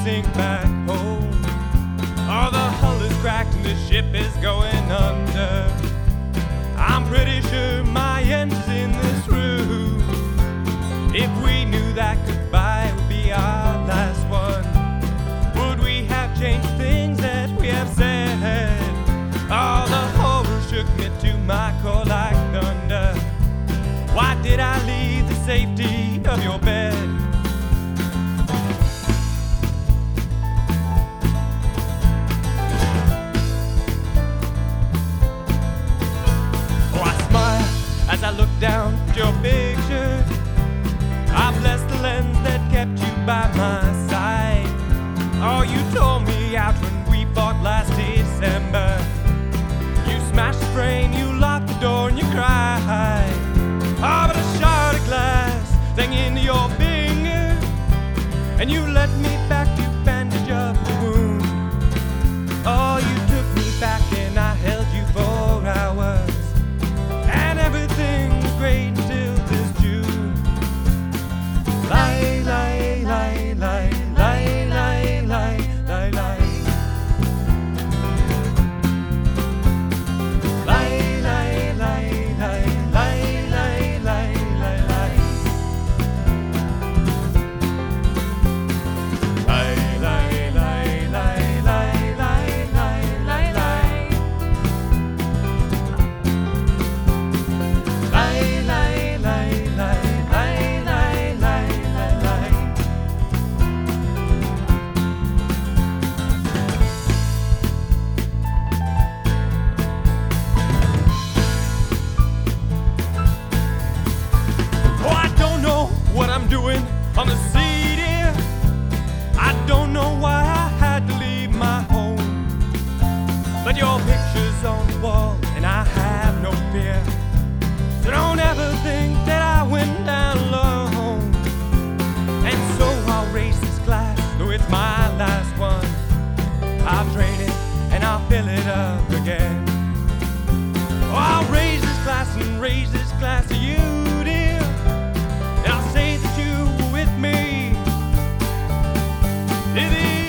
sink back home. Oh, the hull is cracked and the ship is going under. I'm pretty sure my end is in this room. If we knew that goodbye would be our last one, would we have changed things that we have said? Oh, the horror shook me to my core like thunder. Why did I leave the safety of your bed? Oh, I smile as I look down at your picture. I bless the lens that kept you by my side. Oh, you tore me out when we fought last December. You smashed the frame, you locked the door, and you cried. Oh, but a shard of glass sang into your finger, and you led me back to bandage up the wound. Oh, you took me back and I held you for hours, and everything was great until this June. Lie, lie, lie, lie, lie, lie, lie, lie, lie. Lie, lie, lie, lie, lie, lie, lie, lie, lie. Lie, lie, lie, lie, lie, lie, lie, lie, lie. Lie, lie, lie, lie, lie, lie, lie, lie, lie. Oh, I don't know what I'm doing on the sea, dear. I don't know why I had to leave my home, but your picture's on the wall and I have no fear. So don't ever think that I went down alone. And so I'll raise this glass, though it's my last one. I'll drain it and I'll fill it up again. Oh, I'll raise this glass and raise this glass to you, dear. And I'll say that you were with me to the